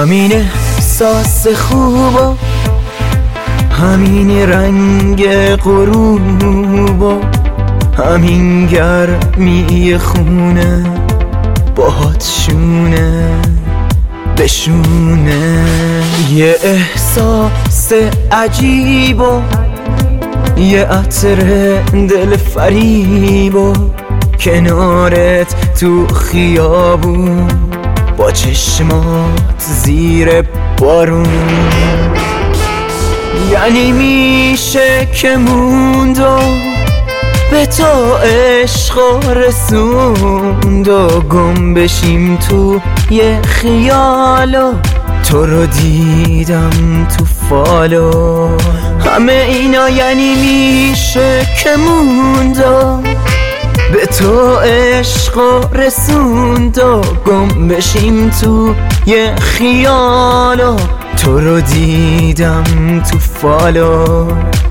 همین احساس خوب و همین رنگ غروب و همین گرمی خونه باهات شونه بشونه. یه احساس عجیب و یه عطر دل فریب و کنارت تو خیابون با چشمات زیر بارون. یعنی میشه که موند و به تو عشق رسوند و گم بشیم تو یه خیال و تو رو دیدم تو فالو. همه اینا یعنی میشه که موند و به تو عشق رسوند و گم بشیم تو یه خیال و تو رو دیدم تو فالو.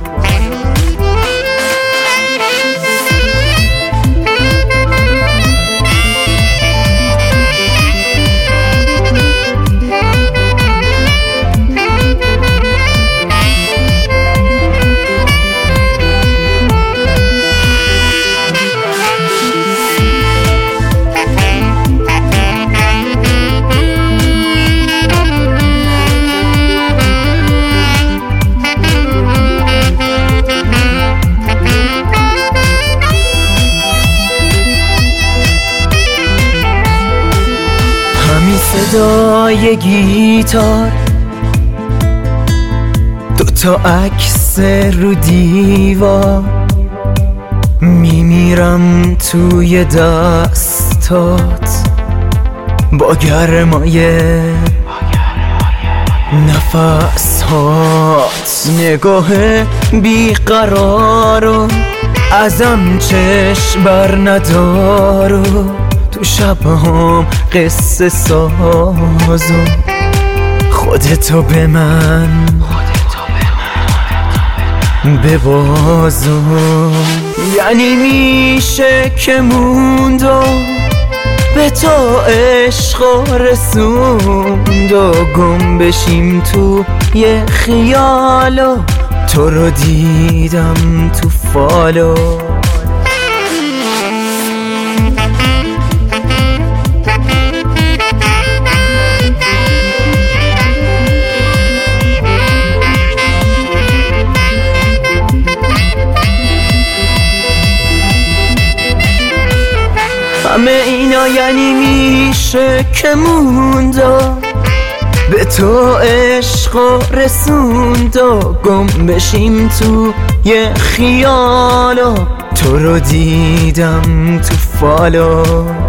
همین صدای گیتار، دوتا عکس رو دیوار، میمیرم توی دستات با گرمای نفس هات. نگاه بیقرار و ازم چشم بر ندار و تو شبهام قصه ساز و خودتو به من ببازو. یعنی میشه که موند و به تو عشق رسوند و گم بشیم تو یه خیال و تو رو دیدم تو فالو. همه اینا یعنی میشه که موند و به تو عشق رسوند و گم بشیم تو یه خیال و تو رو دیدم تو فالو.